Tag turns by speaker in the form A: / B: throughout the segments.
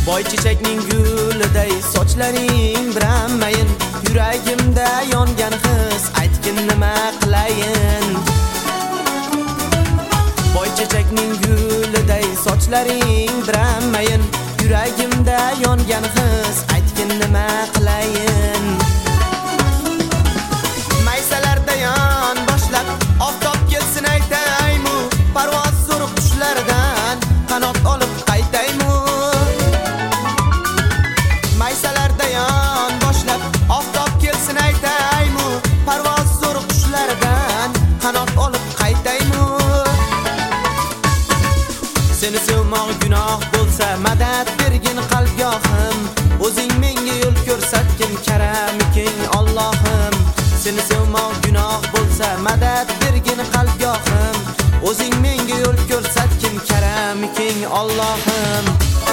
A: Boy chechakning guliday sochlaring birammayin, yuragimda yongan his aytgin nima qilayin. Boy chechakning guliday sochlaring birammayin, yuragimda yongan his aytgin nima qilayin. Maysalarda yon boshlab oftob kelsin aytaymu, parvoz surib qushlardan qanot olib qaytaymu. Maysalarda yon boshlab oftob kelsin aytaymu, parvoz surib qushlardan qanot olib qaytaymu. Seni sevmoq gunoh bo'lsa madad bergin qalbgohim, o'zing menga yo'l ko'rsatgin karamiking Allohim. Seni sevmoq gunoh bo'lsa madad bergin qalbgohim, o'zing menga yo'l ko'rsatgin karamiking Allohim.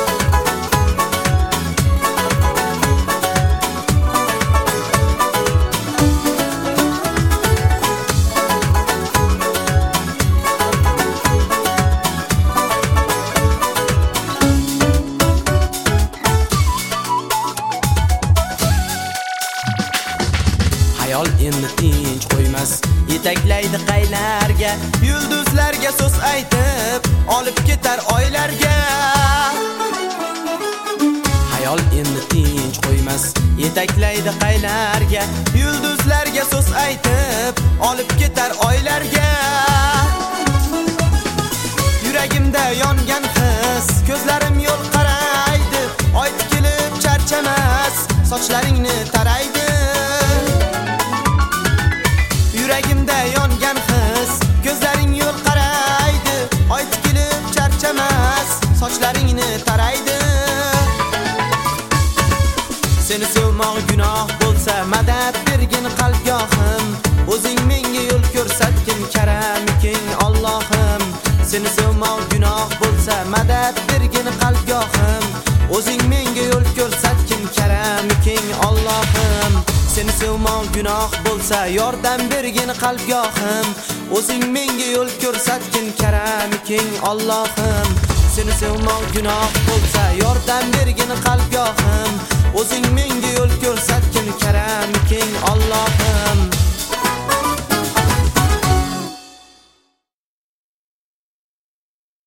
A: Hayol endi tinch qo'ymas, yetaklaydi qaylarga, yulduzlarga so'z aytib olib ketar oylarga. Hayol endi tinch qo'ymas, yetaklaydi qaylarga, yulduzlarga so'z aytib olib ketar oylarga. Yuragimda yongan his, ko'zlarim yo'l qaraydi, oy tikilib charchamas, sochlaringni taraydi. Yuragimda yongan his, ko'zlaring yo'l qaraydi, oy tikilib charchamas, sochlaringni taraydi. Seni sevmoq gunoh bo'lsa madad bergin qalbgohim, o'zing menga yo'l ko'rsatgin karamiking Allohim. Seni sevmoq gunoh bo'lsa madad bergin qalbgohim, o'zing menga yo'l ko'rsatgin karamiking Allohim. Seni sevmoq gunoh bo'lsa yordam bergin qalbgohim, o'zing menga yo'l ko'rsatgin karamiking Allohim. Seni sevmoq gunoh bo'lsa yordam bergin qalbgohim, o'zing menga yo'l ko'rsatgin